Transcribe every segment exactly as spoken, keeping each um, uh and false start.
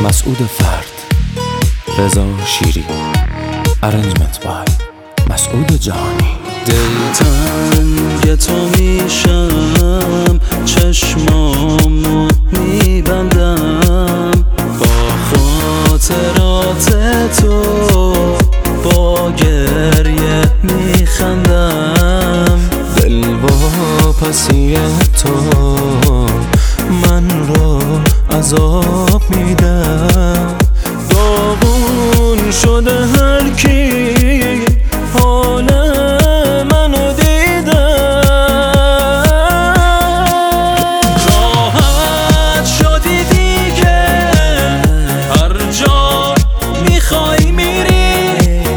مسعود فرد، رضا شیری، ارنجمنت بای مسعود جهانی. دلتنگ تو میشم، چشمامو میبندم، با خاطرات تو با گریه میخندم. دل واپسی تو من رو عذاب میده، داغون شده هر کی حال منو دیده. راحت شدی دیگه، هر جا میخوای میری،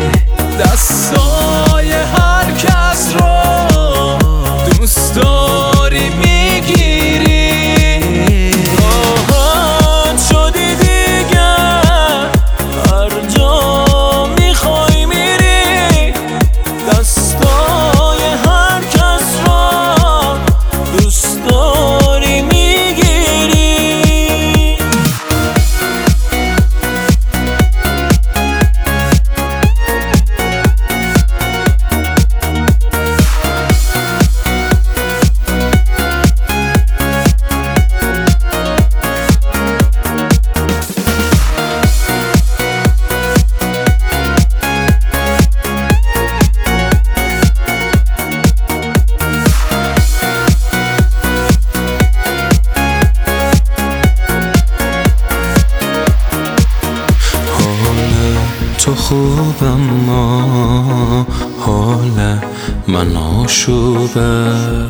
دستای هر کس رو دوست داری میگیری. راحت شدی دیگه، هر جا میخوای میری، دستای هر کس رو دوست داری میگیری. تو خوب اما حال من آشوبه،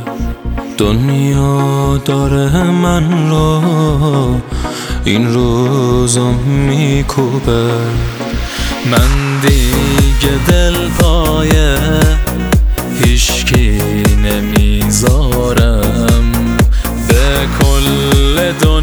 دنیا داره من رو این روزا میکوبه. من دیگه دل پایه هیچکی نمیذارم، به کل دنیا